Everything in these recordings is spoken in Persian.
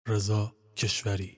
رضا کشوری.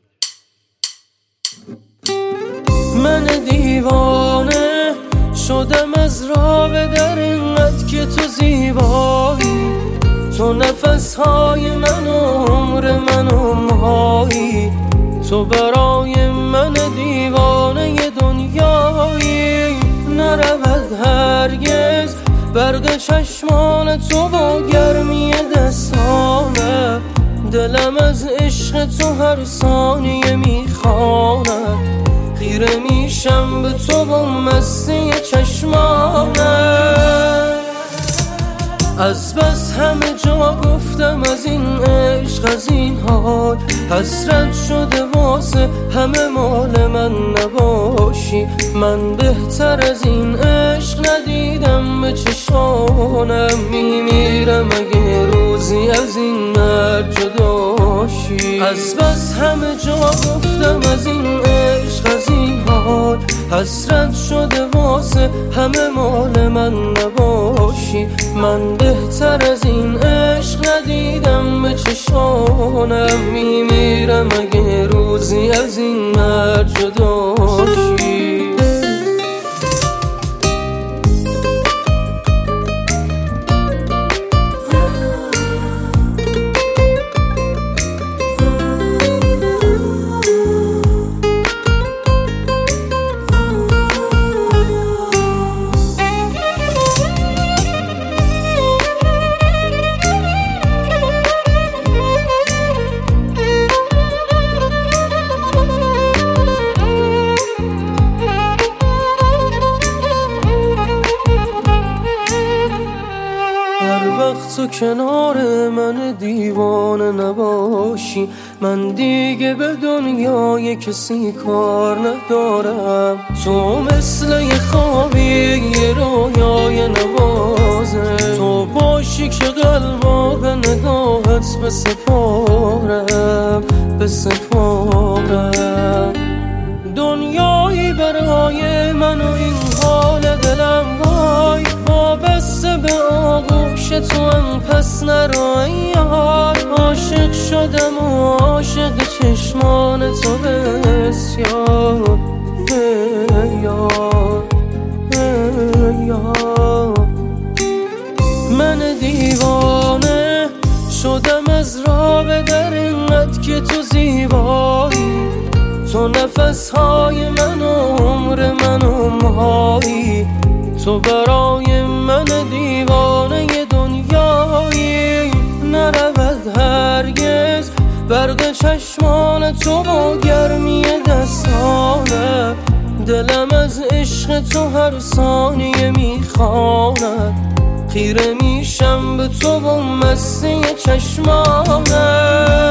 من دیوانه شدم از راه در اینقدر که تو زیبایی، تو نفسهای من و عمر من و مایی، تو برای من دیوانه دنیایی. نرود هرگز برق چشمان تو با گرمی دستانه، دلم از عشق تو هر ثانیه میخواند، خیره میشم به تو با مستی چشمانه. از بس همه جا گفتم از این عشق از این حال، حسرت شده واسه همه مال من نباشی. من بهتر از این عشق ندیدم به چشانم، میمیرم اگه روزی از این مرد جداشی. از بس همه جا گفتم از این عشق از این حال، حسرت شده واسه همه مال من نباشی. من بهتر از این عشق ندیدم به چشانم، میمیرم اگه روزی از این مرد جداشی. وقت تو کنار من دیوانه نباشی، من دیگه به دنیای کسی کار ندارم. تو مثل یه خوابی یه رویای نوازه، تو باشی که قلبا به نگاهت بسپارم بسپارم. دنیایی برای من و این حال دلم وای، وابسته به آغوش تو هم پس نرو یار. عاشق شدم و عاشق چشمان تو بسیار یار یار. من دیوانه شدم از راه در اینقدر که تو زیبایی، تو نفسهای من و عمر من و مایی، تو برای من دیوانه دنیایی. نرود هرگز برق چشمان تو با گرمی دستانه، دلم از عشق تو هر ثانیه میخواند، خیره میشم به تو با مستی چشمانه.